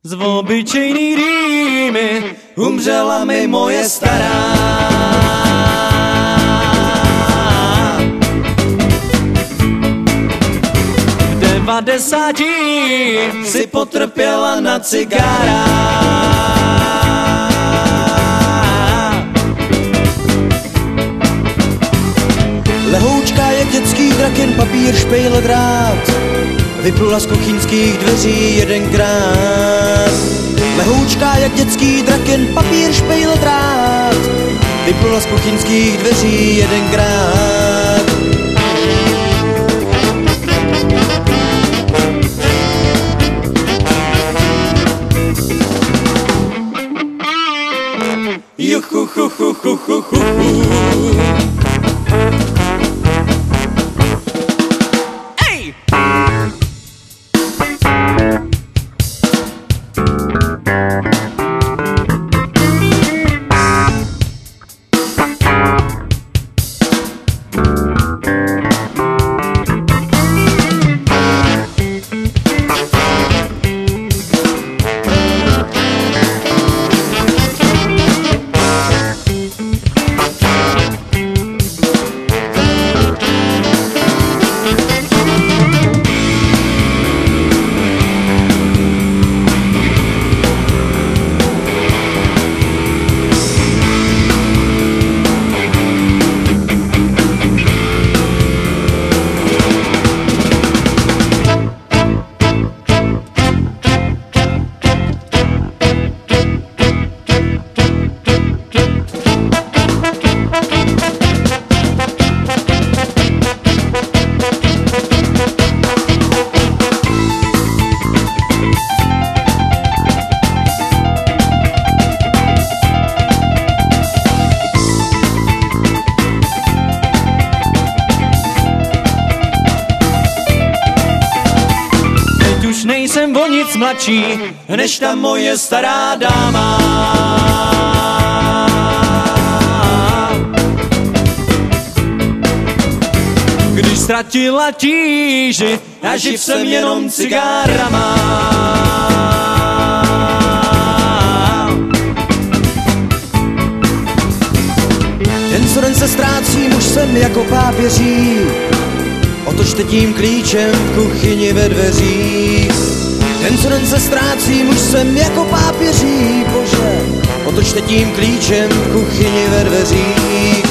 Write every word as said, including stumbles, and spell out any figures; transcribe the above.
z obyčejný rýmy umřela mi moje stará. V devadesáti si potrpěla na cigára. Lehoučka jak dětský draken, papír, špejl, drát, vyplula z kuchyňských dveří jedenkrát. Lehoučka jak dětský draken, papír, špejl, drát, vyplula z kuchyňských dveří jedenkrát. Juchu, chu, chu, chu, chu, chu, chu. Už nejsem o nic mladší, než ta moje stará dáma. Když ztratila tíži a živ jsem jenom cigárama. Den co den se ztrácí, muž jsem jako pápěří, otočte tím klíčem v kuchyni ve dveřích. Den co den se ztrácí, muž jsem jako pápěří, bože, otočte tím klíčem v kuchyni ve dveřích.